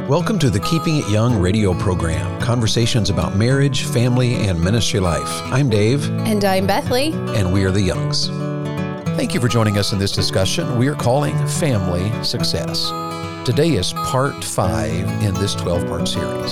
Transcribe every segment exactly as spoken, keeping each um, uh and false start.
Welcome to the Keeping It Young radio program, conversations about marriage, family, and ministry life. I'm Dave. And I'm Bethany. And we are the Youngs. Thank you for joining us in this discussion we are calling Family Success. Today is part five in this twelve-part series.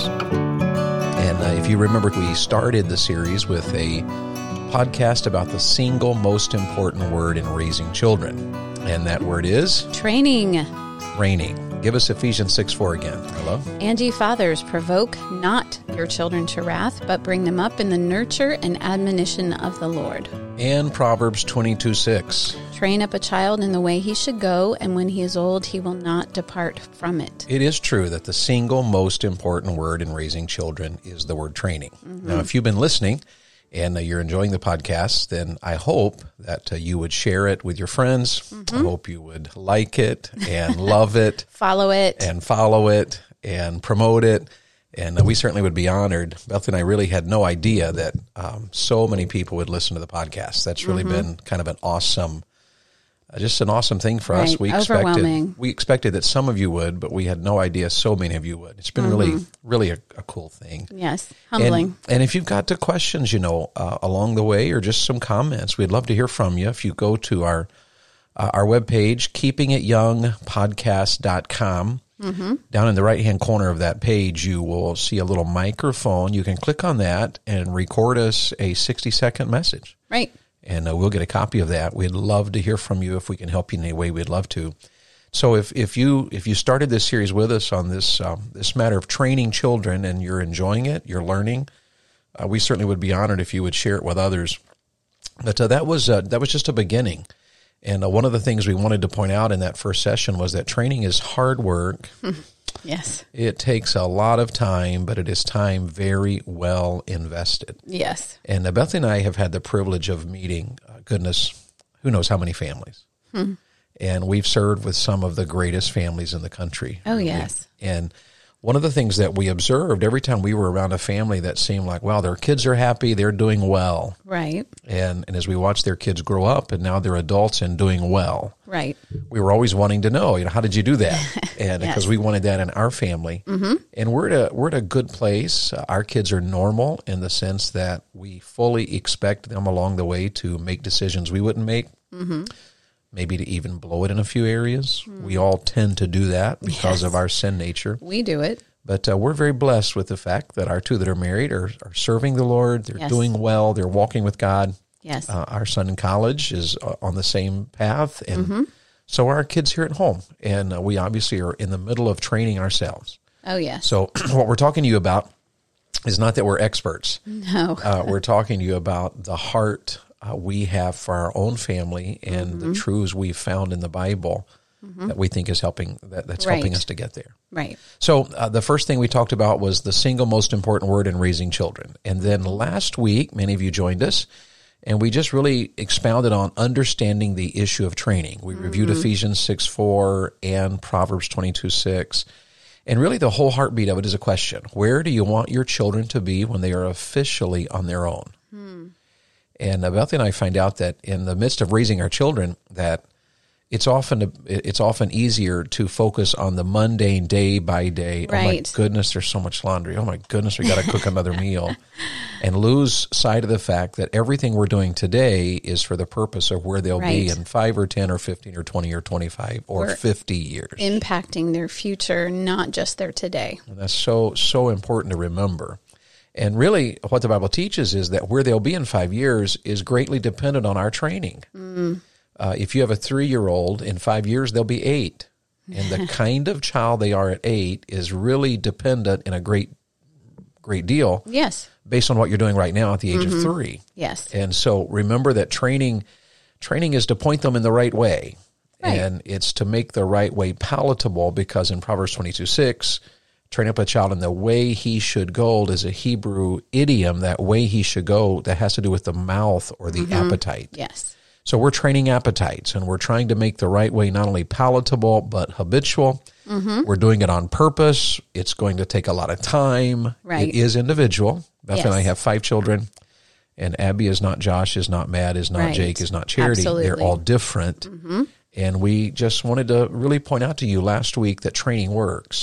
And uh, if you remember, we started the series with a podcast about the single most important word in raising children. And that word is? Training. Training. Give us Ephesians six four again. Hello? And ye fathers, provoke not your children to wrath, but bring them up in the nurture and admonition of the Lord. And Proverbs twenty-two six. Train up a child in the way he should go, and when he is old, he will not depart from it. It is true that the single most important word in raising children is the word training. Mm-hmm. Now, if you've been listening and uh, you're enjoying the podcast, then I hope that uh, you would share it with your friends. Mm-hmm. I hope you would like it and love it. Follow it. And follow it and promote it. And uh, we certainly would be honored. Beth and I really had no idea that um, so many people would listen to the podcast. That's really mm-hmm. been kind of an awesome Uh, just an awesome thing for right. us. We Overwhelming. expected we expected that some of you would, but we had no idea so many of you would. It's been mm-hmm. really, really a, a cool thing. Yes, humbling. And, and if you've got uh, questions, you know, uh, along the way, or just some comments, we'd love to hear from you. If you go to our uh, our webpage, keeping it young podcast dot com, mm-hmm. down in the right hand corner of that page, you will see a little microphone. You can click on that and record us a sixty second message. Right. And uh, we'll get a copy of that. We'd love to hear from you. If we can help you in any way, we'd love to. So if, if you if you started this series with us on this um, this matter of training children and you're enjoying it, you're learning, uh, we certainly would be honored if you would share it with others. But uh, that was uh, that was just a beginning. And uh, one of the things we wanted to point out in that first session was that training is hard work. Yes. It takes a lot of time, but it is time very well invested. Yes. And uh, Bethany and I have had the privilege of meeting, uh, goodness, who knows how many families. Hmm. And we've served with some of the greatest families in the country. Oh, yes. We, and one of the things that we observed every time we were around a family that seemed like, wow, their kids are happy, they're doing well. Right. And and as we watched their kids grow up and now they're adults and doing well. Right. We were always wanting to know, you know, how did you do that? And yes. because we wanted that in our family. Mm-hmm. And we're at a, we're at a good place. Uh, our kids are normal in the sense that we fully expect them along the way to make decisions we wouldn't make. Mm-hmm. Maybe to even blow it in a few areas. Mm. We all tend to do that because yes. of our sin nature. We do it. But uh, we're very blessed with the fact that our two that are married are, are serving the Lord. They're yes. doing well. They're walking with God. Yes. Uh, our son in college is uh, on the same path. And mm-hmm. so are our kids here at home. And uh, we obviously are in the middle of training ourselves. Oh, yes. So what we're talking to you about is not that we're experts. No. uh, we're talking to you about the heart Uh, we have for our own family and mm-hmm. the truths we've found in the Bible mm-hmm. that we think is helping, that, that's right. helping us to get there. Right. So uh, the first thing we talked about was the single most important word in raising children. And then last week, many of you joined us, and we just really expounded on understanding the issue of training. We mm-hmm. reviewed Ephesians six four and Proverbs twenty-two six. And really the whole heartbeat of it is a question. Where do you want your children to be when they are officially on their own? Hmm. And uh, Beth and I find out that in the midst of raising our children, that it's often it's often easier to focus on the mundane day by day. Right. Oh my goodness, there's so much laundry. Oh my goodness, we got to cook another meal, and lose sight of the fact that everything we're doing today is for the purpose of where they'll right. be in five or ten or fifteen or twenty or twenty-five or we're fifty years, impacting their future, not just their today. And that's so so important to remember. And really, what the Bible teaches is that where they'll be in five years is greatly dependent on our training. Mm. Uh, if you have a three-year-old, in five years, they'll be eight. And the kind of child they are at eight is really dependent in a great, great deal. Yes. Based on what you're doing right now at the age mm-hmm. of three. Yes. And so remember that training, training is to point them in the right way. Right. And it's to make the right way palatable, because in Proverbs twenty-two six, train up a child in the way he should go is a Hebrew idiom. That way he should go, that has to do with the mouth or the mm-hmm. appetite. Yes. So we're training appetites, and we're trying to make the right way not only palatable, but habitual. Mm-hmm. We're doing it on purpose. It's going to take a lot of time. Right. It is individual. Beth yes. and I have five children, and Abby is not Josh, is not Matt, is not right. Jake, is not Charity. Absolutely. They're all different. Mm-hmm. And we just wanted to really point out to you last week that training works.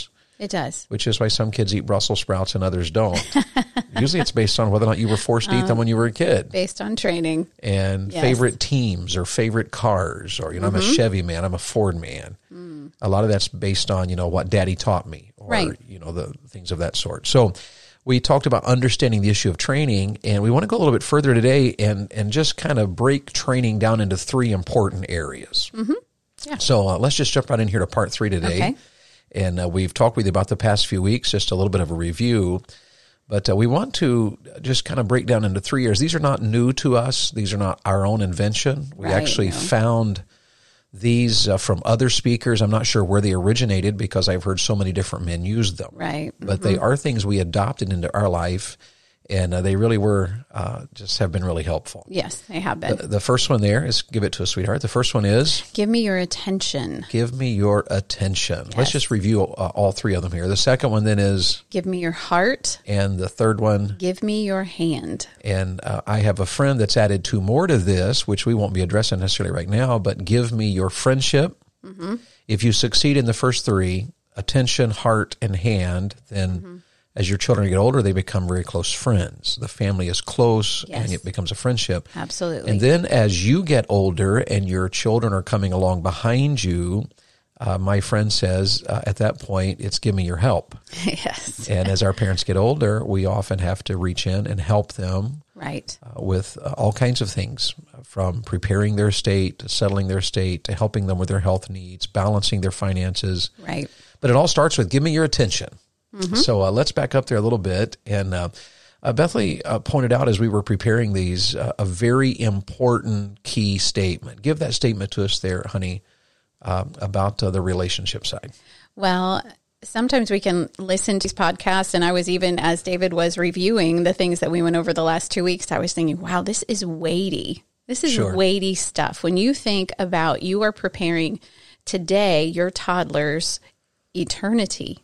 It does. Which is why some kids eat Brussels sprouts and others don't. Usually it's based on whether or not you were forced to eat um, them when you were a kid. Based on training. And yes. favorite teams or favorite cars, or, you know, mm-hmm. I'm a Chevy man, I'm a Ford man. Mm. A lot of that's based on, you know, what daddy taught me, or, right. you know, the things of that sort. So we talked about understanding the issue of training, and we want to go a little bit further today and, and just kind of break training down into three important areas. Mm-hmm. Yeah. So uh, let's just jump right in here to part three today. Okay. And uh, we've talked with you about the past few weeks, just a little bit of a review. But uh, we want to just kind of break down into three areas. These are not new to us. These are not our own invention. We right, actually no. found these uh, from other speakers. I'm not sure where they originated because I've heard so many different men use them. Right. But mm-hmm. they are things we adopted into our life. And uh, they really were, uh, just have been really helpful. Yes, they have been. The, the first one there is, give it to us, sweetheart. The first one is? Give me your attention. Give me your attention. Yes. Let's just review uh, all three of them here. The second one then is? Give me your heart. And the third one? Give me your hand. And uh, I have a friend that's added two more to this, which we won't be addressing necessarily right now, but give me your friendship. Mm-hmm. If you succeed in the first three, attention, heart, and hand, then... Mm-hmm. As your children get older, they become very close friends. The family is close, yes. and it becomes a friendship. Absolutely. And then as you get older and your children are coming along behind you, uh, my friend says uh, at that point, it's give me your help. Yes. And as our parents get older, we often have to reach in and help them. Right. Uh, with uh, all kinds of things, from preparing their estate, to settling their estate, to helping them with their health needs, balancing their finances. Right. But it all starts with give me your attention. Mm-hmm. So uh, let's back up there a little bit. And uh, uh, Bethany uh, pointed out as we were preparing these uh, a very important key statement. Give that statement to us there, honey, uh, about uh, the relationship side. Well, sometimes we can listen to these podcasts, and I was even, as David was reviewing the things that we went over the last two weeks, I was thinking, wow, this is weighty. This is sure. weighty stuff. When you think about you are preparing today your toddler's eternity,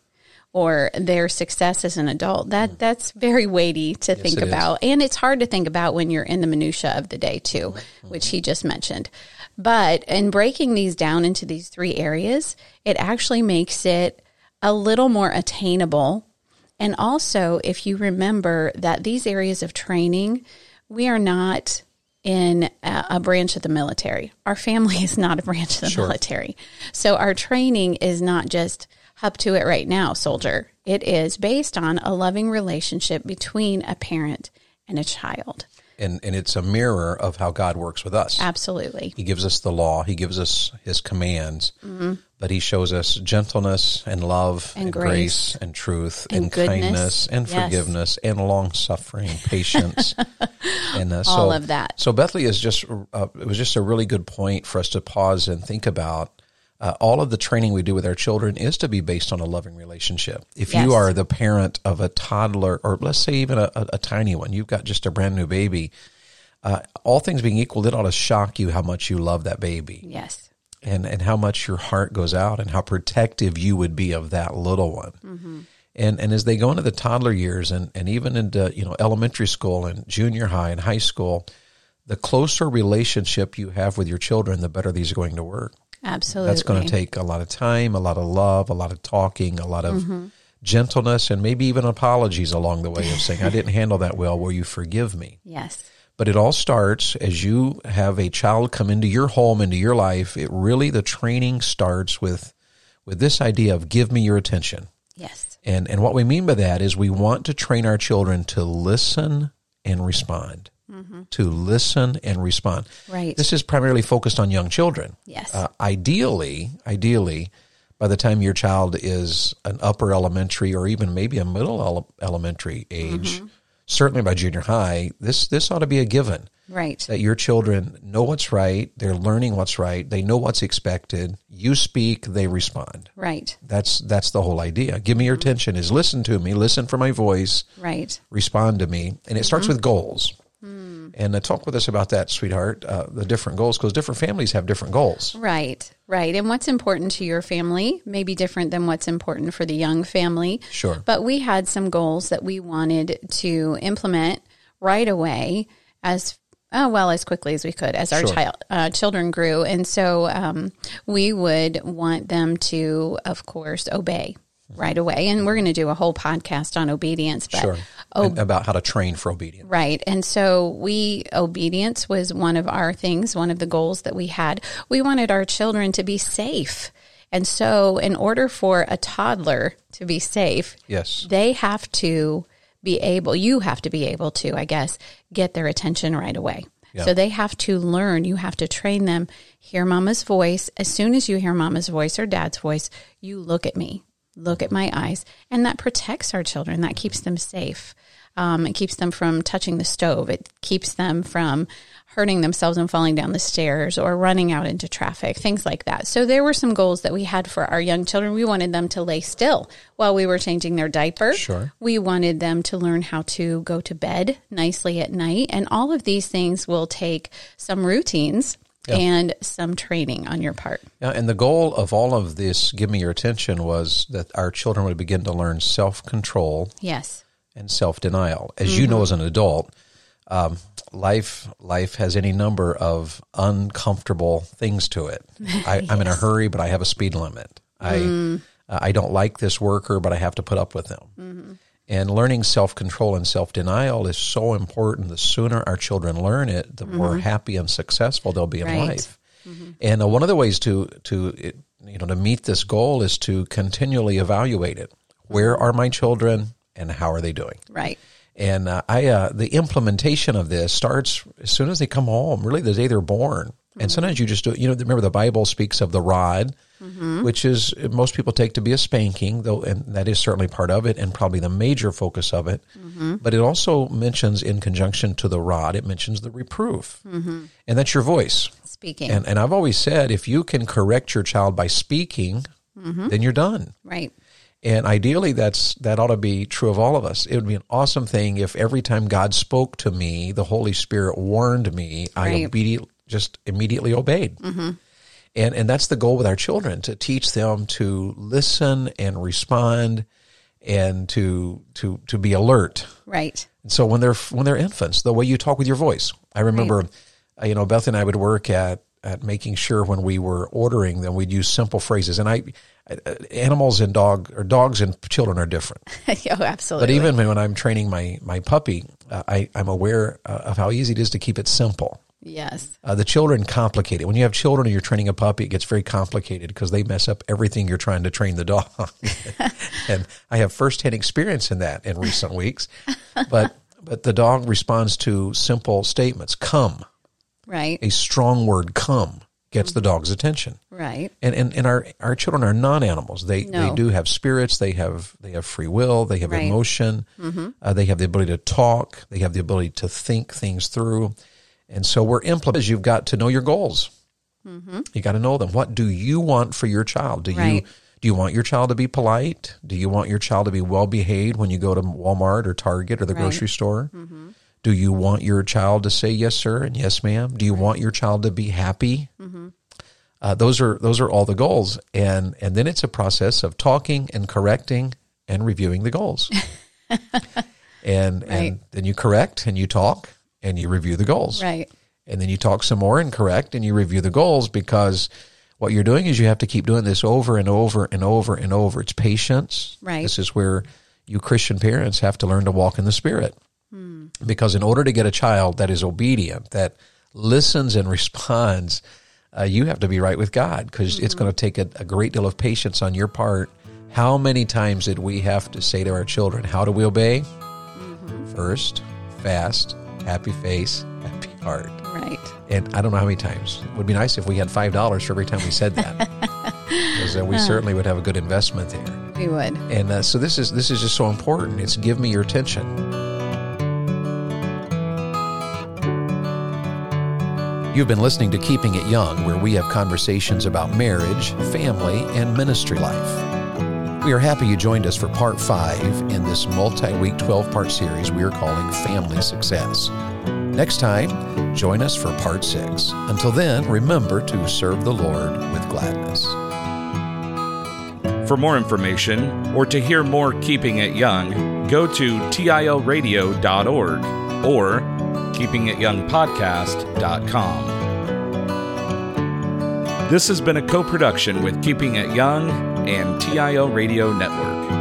or their success as an adult, that that's very weighty to yes, think about. Is. And it's hard to think about when you're in the minutia of the day too, mm-hmm. which he just mentioned. But in breaking these down into these three areas, it actually makes it a little more attainable. And also, if you remember that these areas of training, we are not in a, a branch of the military. Our family is not a branch of the sure. military. So our training is not just up to it right now, soldier. It is based on a loving relationship between a parent and a child. And and it's a mirror of how God works with us. Absolutely. He gives us the law. He gives us his commands. Mm-hmm. But he shows us gentleness and love and, and grace. grace and truth and, and kindness and yes. forgiveness and long-suffering, patience. and uh, so, all of that. So Bethany is just, uh, it was just a really good point for us to pause and think about. Uh, all of the training we do with our children is to be based on a loving relationship. If yes. you are the parent of a toddler, or let's say even a, a, a tiny one, you've got just a brand new baby, uh, all things being equal, it ought to shock you how much you love that baby. Yes. And and how much your heart goes out and how protective you would be of that little one. Mm-hmm. And and as they go into the toddler years and, and even into, you know, elementary school and junior high and high school, the closer relationship you have with your children, the better these are going to work. Absolutely. That's going to take a lot of time, a lot of love, a lot of talking, a lot of mm-hmm. gentleness, and maybe even apologies along the way of saying, I didn't handle that well. Will you forgive me? Yes. But it all starts as you have a child come into your home, into your life. It really, the training starts with, with this idea of give me your attention. Yes. And, and what we mean by that is we want to train our children to listen and respond. Mm-hmm. To listen and respond. Right. This is primarily focused on young children. Yes. Uh, ideally, ideally, by the time your child is an upper elementary or even maybe a middle ele- elementary age, mm-hmm. certainly by junior high, this this ought to be a given. Right. That your children know what's right, they're learning what's right, they know what's expected. You speak, they respond. Right. That's that's the whole idea. Give me your mm-hmm. attention is listen to me, listen for my voice. Right. Respond to me. And it starts mm-hmm. with goals. Mm. And uh, talk with us about that, sweetheart, uh, the different goals, because different families have different goals. Right, right. And what's important to your family may be different than what's important for the young family. Sure. But we had some goals that we wanted to implement right away as oh, well, as quickly as we could as our sure. child, uh, children grew. And so um, we would want them to, of course, obey. right away. And we're going to do a whole podcast on obedience. But sure. ob- about how to train for obedience. Right. And so we, obedience was one of our things, one of the goals that we had. We wanted our children to be safe. And so in order for a toddler to be safe, yes, they have to be able, you have to be able to, I guess, get their attention right away. Yeah. So they have to learn, you have to train them, hear mama's voice. As soon as you hear mama's voice or dad's voice, you look at me, look at my eyes. And that protects our children. That keeps them safe. Um, it keeps them from touching the stove. It keeps them from hurting themselves and falling down the stairs or running out into traffic, things like that. So there were some goals that we had for our young children. We wanted them to lay still while we were changing their diaper. Sure. We wanted them to learn how to go to bed nicely at night. And all of these things will take some routines yeah. and some training on your part. Yeah, and the goal of all of this, give me your attention, was that our children would begin to learn self-control. Yes. And self-denial. As Mm-hmm. you know, as an adult, um, life life has any number of uncomfortable things to it. I, yes. I'm in a hurry, but I have a speed limit. Mm. I uh, I don't like this worker, but I have to put up with them. Mm-hmm. And learning self-control and self-denial is so important. The sooner our children learn it, the mm-hmm. more happy and successful they'll be in right. life. Mm-hmm. And uh, one of the ways to to it, you know to meet this goal is to continually evaluate it. Where are my children? And how are they doing? Right. And uh, I, uh, the implementation of this starts as soon as they come home, really the day they're born. Mm-hmm. And sometimes you just do, you know, remember the Bible speaks of the rod, mm-hmm. which is most people take to be a spanking, though, and that is certainly part of it and probably the major focus of it. Mm-hmm. But it also mentions in conjunction to the rod, it mentions the reproof. Mm-hmm. And that's your voice. Speaking. And, and I've always said, if you can correct your child by speaking, mm-hmm. then you're done. Right. And ideally, that's that ought to be true of all of us. It would be an awesome thing if every time God spoke to me, the Holy Spirit warned me, right. I obedient, just immediately obeyed. Mm-hmm. And and that's the goal with our children, to teach them to listen and respond and to to to be alert. Right. And so when they're when they're infants, the way you talk with your voice. I remember, right. uh, you know, Beth and I would work at at making sure when we were ordering them, we'd use simple phrases. And I, animals and dog or dogs and children are different. Oh, absolutely. But even when I'm training my, my puppy, uh, I, I'm aware uh, of how easy it is to keep it simple. Yes. Uh, the children complicate it. When you have children and you're training a puppy, it gets very complicated because they mess up everything you're trying to train the dog. And I have firsthand experience in that in recent weeks. But, but the dog responds to simple statements. Come. Right. A strong word, come, gets the dog's attention. Right. And and, and our, our children are non-animals. They no. they do have spirits. They have they have free will. They have right. emotion. Mm-hmm. Uh, they have the ability to talk. They have the ability to think things through. And so we're implementing. You've got to know your goals. Mm-hmm. You got to know them. What do you want for your child? Do right. you do you want your child to be polite? Do you want your child to be well behaved when you go to Walmart or Target or the right. grocery store? Mm-hmm. Do you want your child to say yes, sir, and yes, ma'am? Do you right. want your child to be happy? Mm-hmm. Uh, those are those are all the goals, and and then it's a process of talking and correcting and reviewing the goals. and right. and then you correct and you talk and you review the goals. Right. And then you talk some more and correct and you review the goals, because what you're doing is you have to keep doing this over and over and over and over. It's patience. Right. This is where you Christian parents have to learn to walk in the Spirit. Because in order to get a child that is obedient, that listens and responds, uh, you have to be right with God, because mm-hmm. it's going to take a, a great deal of patience on your part. How many times did we have to say to our children, how do we obey? Mm-hmm. First, fast, happy face, happy heart. Right. And I don't know how many times. It would be nice if we had five dollars for every time we said that, because uh, we uh, certainly would have a good investment there. We would. And uh, so this is this is just so important. It's give me your attention. You've been listening to Keeping It Young, where we have conversations about marriage, family, and ministry life. We are happy you joined us for part five in this multi-week twelve-part series we are calling Family Success. Next time, join us for part six. Until then, remember to serve the Lord with gladness. For more information or to hear more Keeping It Young, go to T I L radio dot org or keeping it young podcast dot com. This has been a co-production with Keeping It Young and T I L Radio Network.